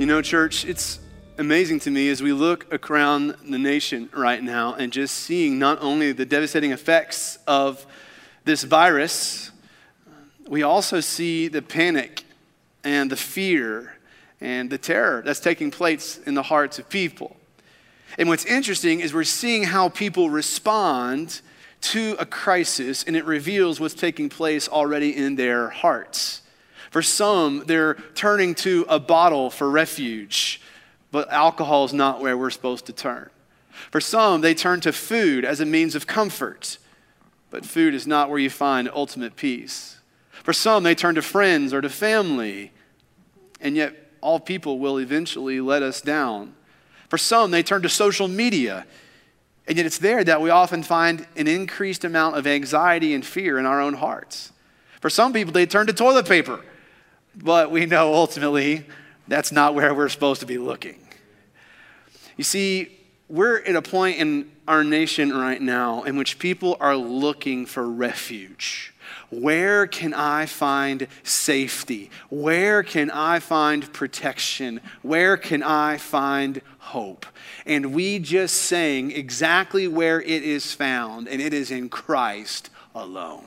Church, it's amazing to me as we look around the nation right now and just seeing not only the devastating effects of this virus, we also see the panic and the fear and the terror that's taking place in the hearts of people. And what's interesting is we're seeing how people respond to a crisis, and it reveals what's taking place already in their hearts. For some, they're turning to a bottle for refuge, but alcohol is not where we're supposed to turn. For some, they turn to food as a means of comfort, but food is not where you find ultimate peace. For some, they turn to friends or to family, and yet all people will eventually let us down. For some, they turn to social media, and yet it's there that we often find an increased amount of anxiety and fear in our own hearts. For some people, they turn to toilet paper, but we know ultimately that's not where we're supposed to be looking. You see, we're at a point in our nation right now in which people are looking for refuge. Where can I find safety? Where can I find protection? Where can I find hope? And we just sang exactly where it is found, and it is in Christ alone.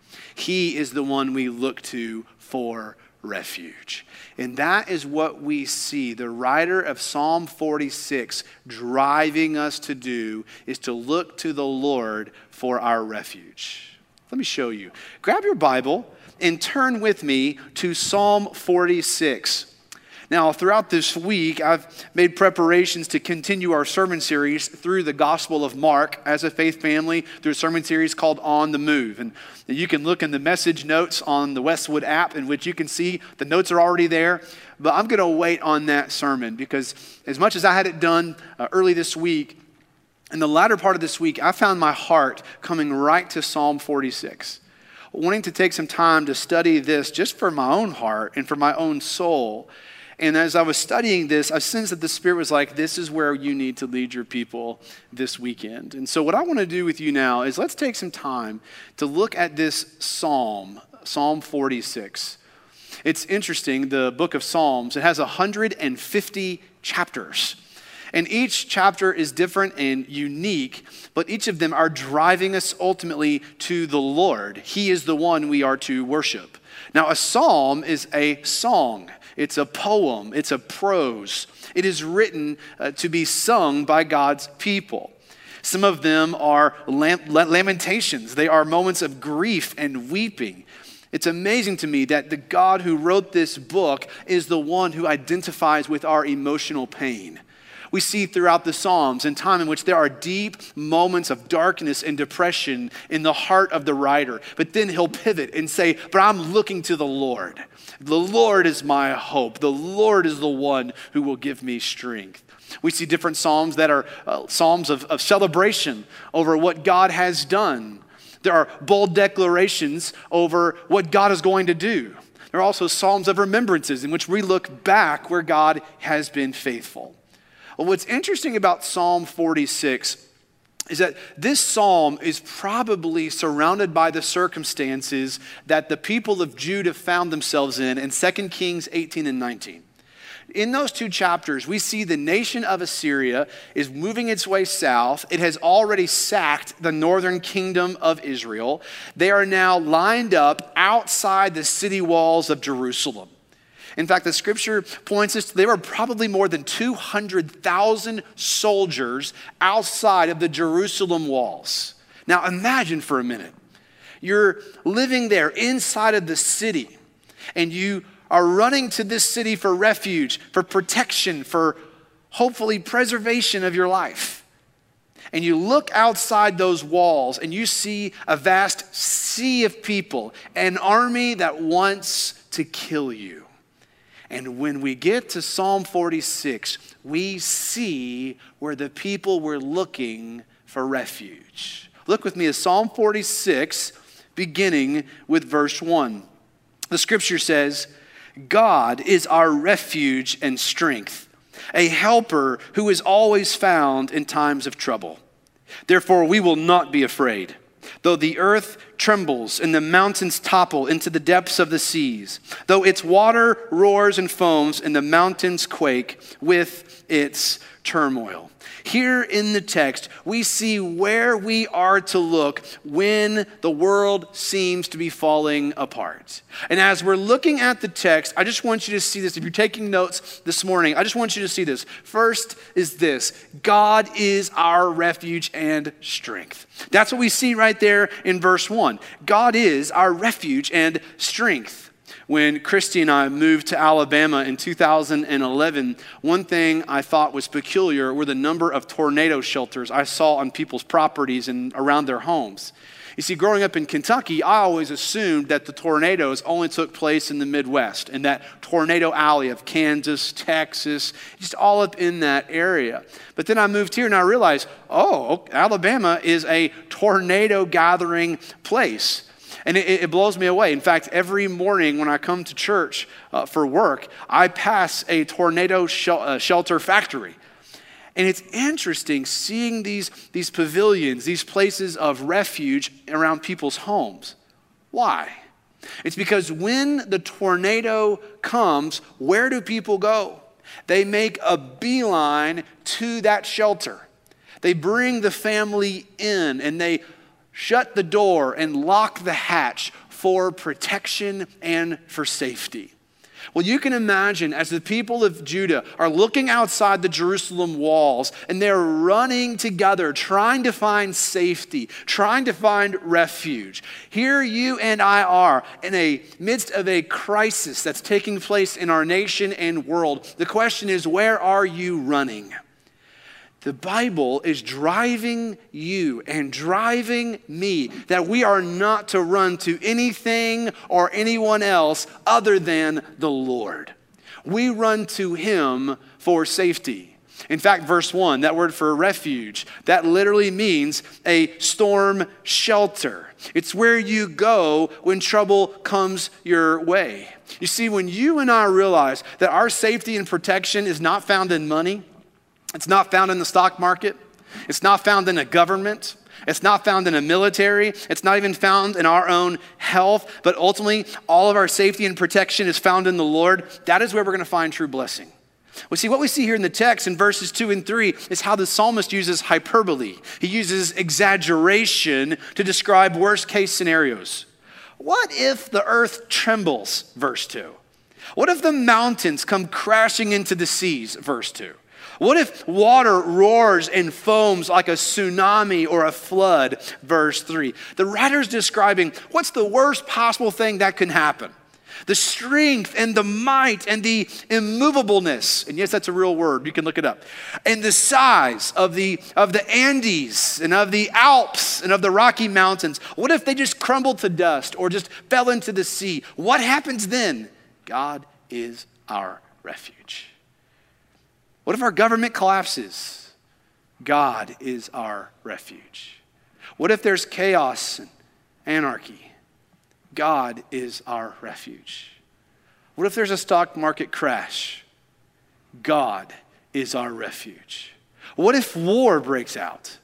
He is the one we look to for refuge. And that is what we see the writer of Psalm 46 driving us to do, is to look to the Lord for our refuge. Let me show you. Grab your Bible and turn with me to Psalm 46. Now, throughout this week, I've made preparations to continue our sermon series through the Gospel of Mark as a faith family through a sermon series called On the Move. And you can look in the message notes on the Westwood app, in which you can see the notes are already there. But I'm going to wait on that sermon because as much as I had it done early this week, in the latter part of this week, I found my heart coming right to Psalm 46, wanting to take some time to study this just for my own heart and for my own soul. And as I was studying this, I sensed that the Spirit was like, this is where you need to lead your people this weekend. And so what I want to do with you now is let's take some time to look at this Psalm 46. It's interesting, the book of Psalms, it has 150 chapters. And each chapter is different and unique, but each of them are driving us ultimately to the Lord. He is the one we are to worship. Now, a psalm is a song. It's a poem. It's a prose. It is written to be sung by God's people. Some of them are lamentations. They are moments of grief and weeping. It's amazing to me that the God who wrote this book is the one who identifies with our emotional pain. We see throughout the Psalms a time in which there are deep moments of darkness and depression in the heart of the writer. But then he'll pivot and say, but I'm looking to the Lord. The Lord is my hope. The Lord is the one who will give me strength. We see different Psalms that are Psalms of celebration over what God has done. There are bold declarations over what God is going to do. There are also Psalms of remembrances in which we look back where God has been faithful. Well, what's interesting about Psalm 46 is that this psalm is probably surrounded by the circumstances that the people of Judah found themselves in 2 Kings 18 and 19. In those two chapters, we see the nation of Assyria is moving its way south. It has already sacked the northern kingdom of Israel. They are now lined up outside the city walls of Jerusalem. In fact, the scripture points us to there were probably more than 200,000 soldiers outside of the Jerusalem walls. Now imagine for a minute, you're living there inside of the city, and you are running to this city for refuge, for protection, for hopefully preservation of your life. And you look outside those walls and you see a vast sea of people, an army that wants to kill you. And when we get to Psalm 46, we see where the people were looking for refuge. Look with me at Psalm 46, beginning with verse 1. The scripture says, God is our refuge and strength, a helper who is always found in times of trouble. Therefore, we will not be afraid. Though the earth trembles and the mountains topple into the depths of the seas, though its water roars and foams and the mountains quake with its turmoil. Here in the text, we see where we are to look when the world seems to be falling apart. And as we're looking at the text, I just want you to see this. If you're taking notes this morning, I just want you to see this. First is this: God is our refuge and strength. That's what we see right there in verse 1. God is our refuge and strength. When Christy and I moved to Alabama in 2011, one thing I thought was peculiar were the number of tornado shelters I saw on people's properties and around their homes. You see, growing up in Kentucky, I always assumed that the tornadoes only took place in the Midwest, in that tornado alley of Kansas, Texas, just all up in that area. But then I moved here and I realized, Alabama is a tornado gathering place. And it blows me away. In fact, every morning when I come to church for work, I pass a tornado shelter factory. And it's interesting seeing these pavilions, these places of refuge around people's homes. Why? It's because when the tornado comes, where do people go? They make a beeline to that shelter. They bring the family in and they shut the door and lock the hatch for protection and for safety. Well, you can imagine as the people of Judah are looking outside the Jerusalem walls and they're running together, trying to find safety, trying to find refuge. Here you and I are in the midst of a crisis that's taking place in our nation and world. The question is, where are you running? The Bible is driving you and driving me that we are not to run to anything or anyone else other than the Lord. We run to Him for safety. In fact, verse 1, that word for refuge, that literally means a storm shelter. It's where you go when trouble comes your way. You see, when you and I realize that our safety and protection is not found in money, it's not found in the stock market. It's not found in a government. It's not found in a military. It's not even found in our own health. But ultimately, all of our safety and protection is found in the Lord. That is where we're going to find true blessing. Well, see, what we see here in the text in verses 2 and 3 is how the psalmist uses hyperbole. He uses exaggeration to describe worst case scenarios. What if the earth trembles? Verse 2. What if the mountains come crashing into the seas? Verse 2. What if water roars and foams like a tsunami or a flood? Verse 3. The writer's describing what's the worst possible thing that can happen. The strength and the might and the immovableness, and yes, that's a real word, you can look it up, and the size of the Andes and of the Alps and of the Rocky Mountains. What if they just crumbled to dust or just fell into the sea? What happens then? God is our refuge. What if our government collapses? God is our refuge. What if there's chaos and anarchy? God is our refuge. What if there's a stock market crash? God is our refuge. What if war breaks out?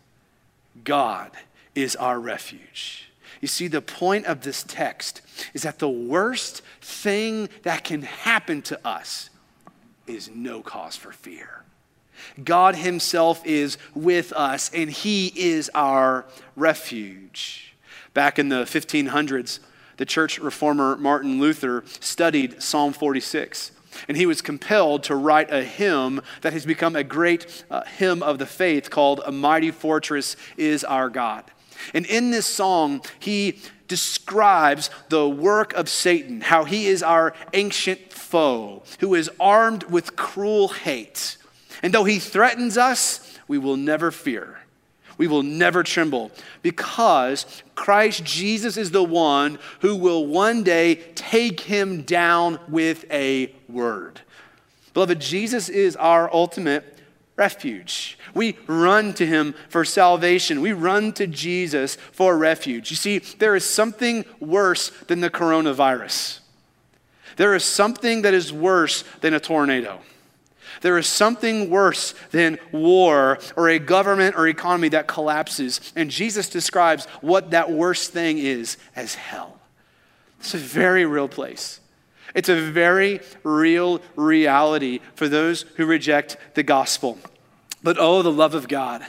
God is our refuge. You see, the point of this text is that the worst thing that can happen to us is no cause for fear. God Himself is with us, and He is our refuge. Back in the 1500s, the church reformer Martin Luther studied Psalm 46, and he was compelled to write a hymn that has become a great hymn of the faith called "A Mighty Fortress is Our God." And in this song, he describes the work of Satan, how he is our ancient foe who is armed with cruel hate. And though he threatens us, we will never fear. We will never tremble because Christ Jesus is the one who will one day take him down with a word. Beloved, Jesus is our ultimate refuge. We run to Him for salvation. We run to Jesus for refuge. You see, there is something worse than the coronavirus. There is something that is worse than a tornado. There is something worse than war or a government or economy that collapses. And Jesus describes what that worst thing is as hell. It's a very real place. It's a very real reality for those who reject the gospel. But oh, the love of God.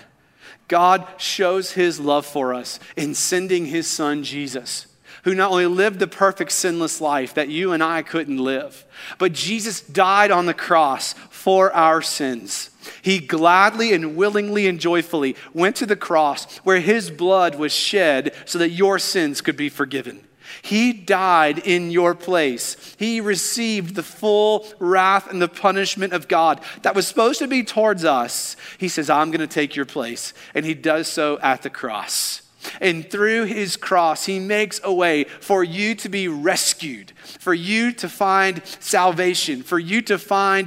God shows his love for us in sending his son, Jesus, who not only lived the perfect sinless life that you and I couldn't live, but Jesus died on the cross for our sins. He gladly and willingly and joyfully went to the cross where his blood was shed so that your sins could be forgiven. He died in your place. He received the full wrath and the punishment of God that was supposed to be towards us. He says, I'm going to take your place. And he does so at the cross. And through his cross, he makes a way for you to be rescued, for you to find salvation, for you to find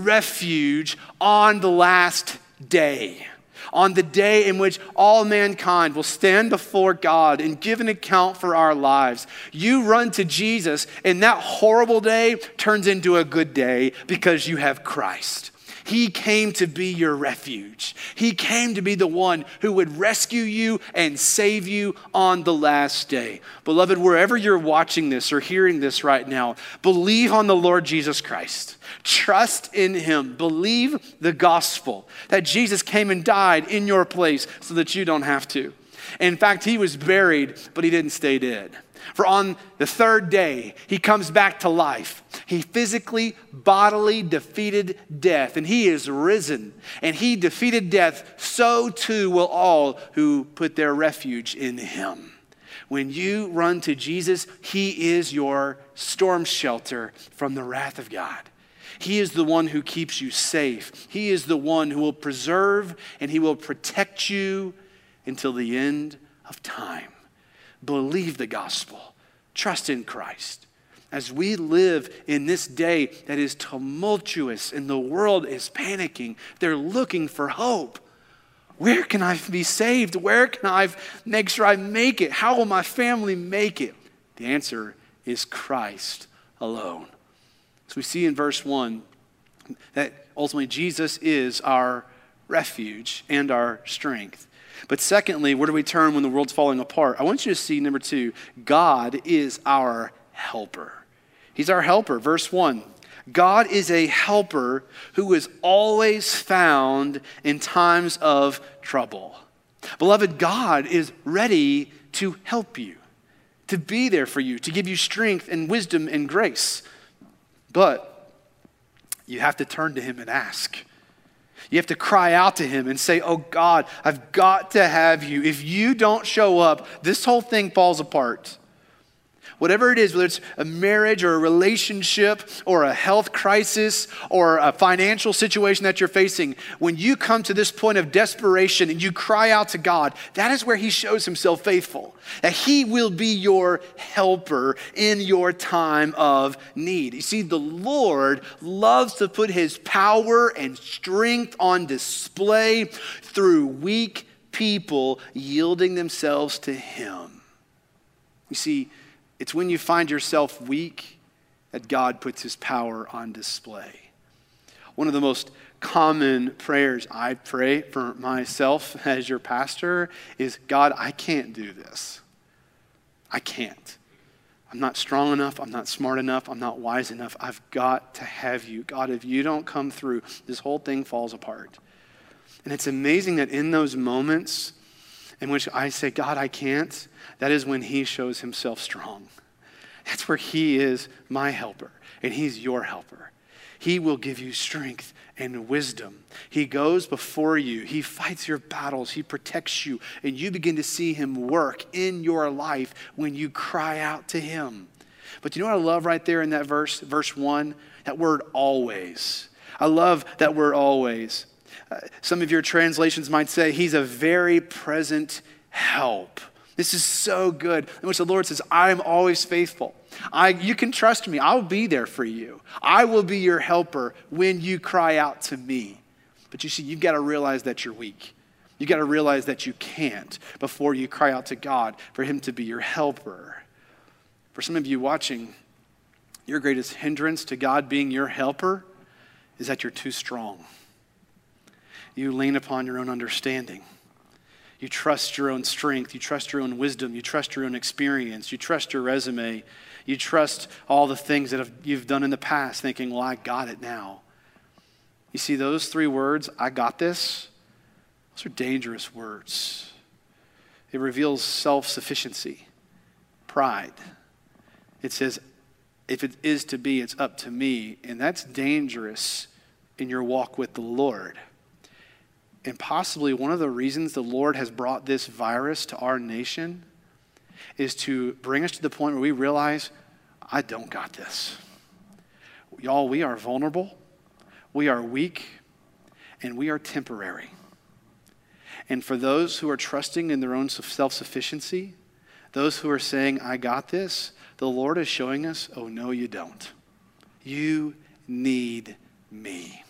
refuge on the last day. On the day in which all mankind will stand before God and give an account for our lives. You run to Jesus, and that horrible day turns into a good day because you have Christ. He came to be your refuge. He came to be the one who would rescue you and save you on the last day. Beloved, wherever you're watching this or hearing this right now, believe on the Lord Jesus Christ. Trust in him. Believe the gospel that Jesus came and died in your place so that you don't have to. In fact, he was buried, but he didn't stay dead. For on the third day, he comes back to life. He physically, bodily defeated death, and he is risen. And he defeated death, so too will all who put their refuge in him. When you run to Jesus, he is your storm shelter from the wrath of God. He is the one who keeps you safe. He is the one who will preserve and he will protect you until the end of time. Believe the gospel. Trust in Christ. As we live in this day that is tumultuous and the world is panicking, they're looking for hope. Where can I be saved? Where can I make sure I make it? How will my family make it? The answer is Christ alone. So we see in verse 1 that ultimately Jesus is our refuge and our strength. But secondly, where do we turn when the world's falling apart? I want you to see, number 2, God is our helper. He's our helper. Verse 1, God is a helper who is always found in times of trouble. Beloved, God is ready to help you, to be there for you, to give you strength and wisdom and grace. But you have to turn to him and ask. You have to cry out to him and say, oh God, I've got to have you. If you don't show up, this whole thing falls apart. Whatever it is, whether it's a marriage or a relationship or a health crisis or a financial situation that you're facing, when you come to this point of desperation and you cry out to God, that is where he shows himself faithful. That he will be your helper in your time of need. You see, the Lord loves to put his power and strength on display through weak people yielding themselves to him. You see, it's when you find yourself weak that God puts his power on display. One of the most common prayers I pray for myself as your pastor is, God, I can't do this. I can't. I'm not strong enough. I'm not smart enough. I'm not wise enough. I've got to have you. God, if you don't come through, this whole thing falls apart. And it's amazing that in those moments in which I say, God, I can't, that is when he shows himself strong. That's where he is my helper, and he's your helper. He will give you strength and wisdom. He goes before you. He fights your battles. He protects you, and you begin to see him work in your life when you cry out to him. But you know what I love right there in that verse 1? That word always. I love that word always. Some of your translations might say he's a very present help. This is so good, in which the Lord says, I am always faithful. You can trust me. I'll be there for you. I will be your helper when you cry out to me. But you see, you've got to realize that you're weak. You've got to realize that you can't before you cry out to God for him to be your helper. For some of you watching, your greatest hindrance to God being your helper is that you're too strong. You lean upon your own understanding. You trust your own strength. You trust your own wisdom. You trust your own experience. You trust your resume. You trust all the things that you've done in the past, thinking, well, I got it now. You see, those three words, I got this, those are dangerous words. It reveals self-sufficiency, pride. It says, if it is to be, it's up to me. And that's dangerous in your walk with the Lord. And possibly one of the reasons the Lord has brought this virus to our nation is to bring us to the point where we realize, I don't got this. Y'all, we are vulnerable, we are weak, and we are temporary. And for those who are trusting in their own self-sufficiency, those who are saying, I got this, the Lord is showing us, oh, no, you don't. You need me.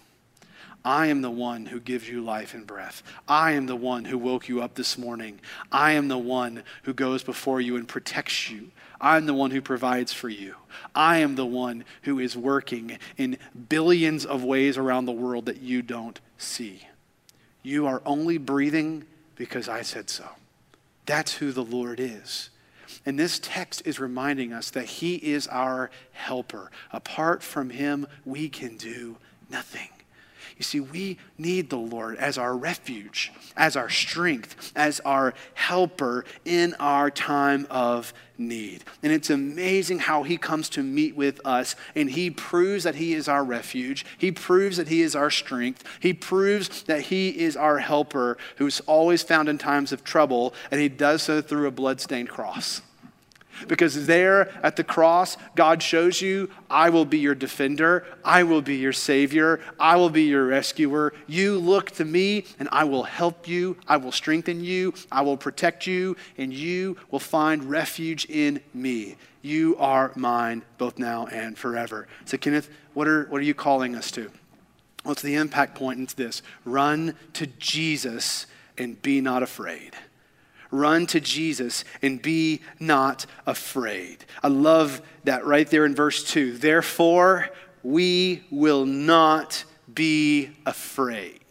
I am the one who gives you life and breath. I am the one who woke you up this morning. I am the one who goes before you and protects you. I'm the one who provides for you. I am the one who is working in billions of ways around the world that you don't see. You are only breathing because I said so. That's who the Lord is. And this text is reminding us that he is our helper. Apart from him, we can do nothing. You see, we need the Lord as our refuge, as our strength, as our helper in our time of need. And it's amazing how he comes to meet with us, and he proves that he is our refuge. He proves that he is our strength. He proves that he is our helper who's always found in times of trouble, and he does so through a bloodstained cross. Because there at the cross, God shows you, I will be your defender. I will be your savior. I will be your rescuer. You look to me and I will help you. I will strengthen you. I will protect you, and you will find refuge in me. You are mine both now and forever. So Kenneth, what are you calling us to? Well, it's the impact point. It's this: run to Jesus and be not afraid. Run to Jesus and be not afraid. I love that right there in verse 2. Therefore, we will not be afraid.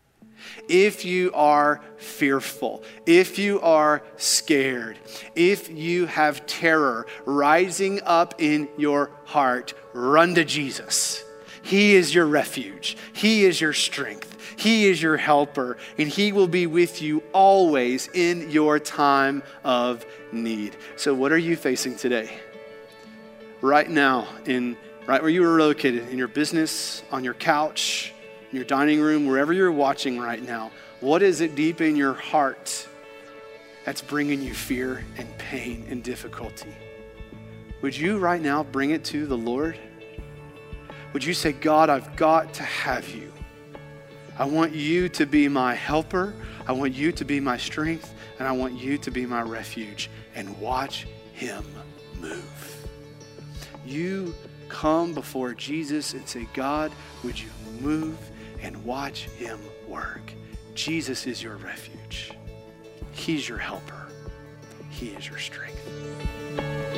If you are fearful, if you are scared, if you have terror rising up in your heart, run to Jesus. He is your refuge. He is your strength. He is your helper, and he will be with you always in your time of need. So what are you facing today? Right now, right where you are located, in your business, on your couch, in your dining room, wherever you're watching right now, what is it deep in your heart that's bringing you fear and pain and difficulty? Would you right now bring it to the Lord? Would you say, God, I've got to have you. I want you to be my helper. I want you to be my strength. And I want you to be my refuge. And watch him move. You come before Jesus and say, God, would you move and watch him work? Jesus is your refuge. He's your helper. He is your strength.